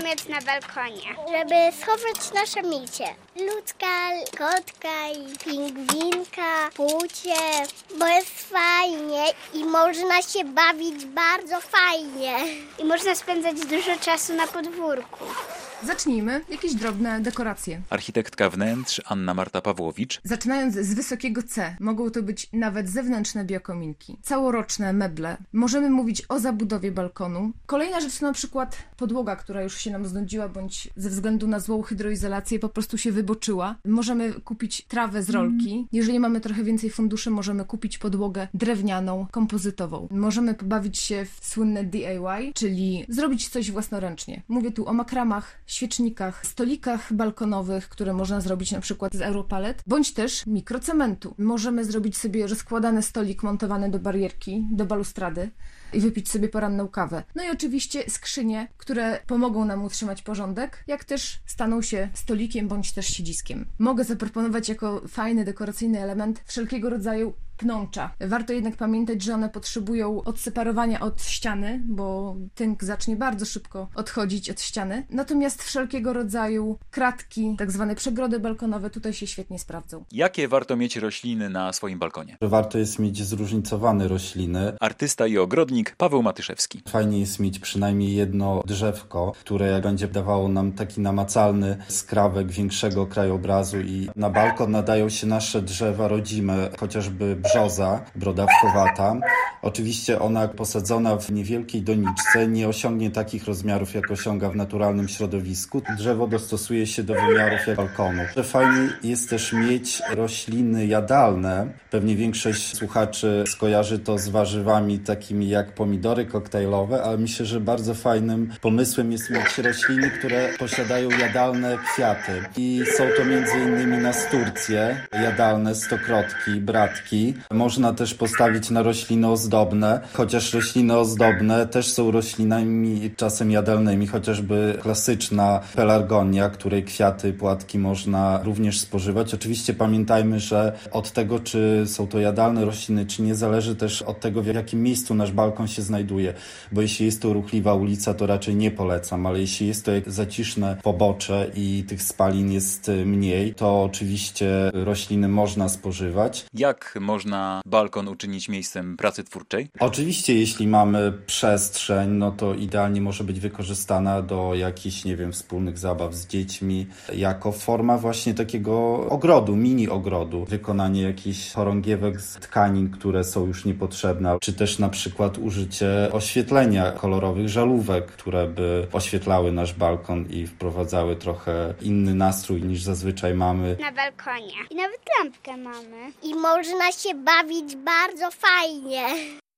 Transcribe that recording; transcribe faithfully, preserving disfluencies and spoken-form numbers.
mieć na balkonie? Żeby schować nasze micie. Ludzka, kotka i pingwinka, płucie, bo jest fajnie i można się bawić bardzo fajnie. I można spędzać dużo czasu na podwórku. Zacznijmy. Jakieś drobne dekoracje. Architektka wnętrz Anna Marta Pawłowicz. Zaczynając z wysokiego C, mogą to być nawet zewnętrzne biokominki, całoroczne meble. Możemy mówić o zabudowie balkonu. Kolejna rzecz to na przykład podłoga, która już się nam znudziła, bądź ze względu na złą hydroizolację po prostu się wyboczyła. Możemy kupić trawę z rolki. Jeżeli mamy trochę więcej funduszy, możemy kupić podłogę drewnianą, kompozytową. Możemy pobawić się w słynne D I Y, czyli zrobić coś własnoręcznie. Mówię tu o makramach, świecznikach, stolikach balkonowych, które można zrobić na przykład z Europalet, bądź też mikrocementu. Możemy zrobić sobie rozkładany stolik montowany do barierki, do balustrady i wypić sobie poranną kawę. No i oczywiście skrzynie, które pomogą nam utrzymać porządek, jak też staną się stolikiem bądź też siedziskiem. Mogę zaproponować jako fajny, dekoracyjny element wszelkiego rodzaju pnącza. Warto jednak pamiętać, że one potrzebują odseparowania od ściany, bo tynk zacznie bardzo szybko odchodzić od ściany. Natomiast wszelkiego rodzaju kratki, tak zwane przegrody balkonowe tutaj się świetnie sprawdzą. Jakie warto mieć rośliny na swoim balkonie? Warto jest mieć zróżnicowane rośliny. Artysta i ogrodnik Paweł Matyszewski. Fajnie jest mieć przynajmniej jedno drzewko, które będzie dawało nam taki namacalny skrawek większego krajobrazu i na balkon nadają się nasze drzewa rodzime, chociażby brzoza brodawkowata. Oczywiście ona posadzona w niewielkiej doniczce nie osiągnie takich rozmiarów, jak osiąga w naturalnym środowisku. Drzewo dostosuje się do wymiarów jak balkonu. Fajnie jest też mieć rośliny jadalne. Pewnie większość słuchaczy skojarzy to z warzywami takimi jak pomidory koktajlowe, ale myślę, że bardzo fajnym pomysłem jest mieć rośliny, które posiadają jadalne kwiaty. I są to między innymi nasturcje jadalne, stokrotki, bratki. Można też postawić na rośliny ozdobne, chociaż rośliny ozdobne też są roślinami czasem jadalnymi, chociażby klasyczna pelargonia, której kwiaty, płatki można również spożywać. Oczywiście pamiętajmy, że od tego, czy są to jadalne rośliny, czy nie, zależy też od tego, w jakim miejscu nasz balkon się znajduje, bo jeśli jest to ruchliwa ulica, to raczej nie polecam, ale jeśli jest to zaciszne pobocze i tych spalin jest mniej, to oczywiście rośliny można spożywać. Jak można balkon uczynić miejscem pracy twórczej? Oczywiście, jeśli mamy przestrzeń, no to idealnie może być wykorzystana do jakichś, nie wiem, wspólnych zabaw z dziećmi, jako forma właśnie takiego ogrodu, mini ogrodu. Wykonanie jakichś chorągiewek z tkanin, które są już niepotrzebne, czy też na przykład użycie oświetlenia kolorowych żarówek, które by oświetlały nasz balkon i wprowadzały trochę inny nastrój niż zazwyczaj mamy na balkonie. I nawet lampkę mamy. I można się bawić bardzo fajnie.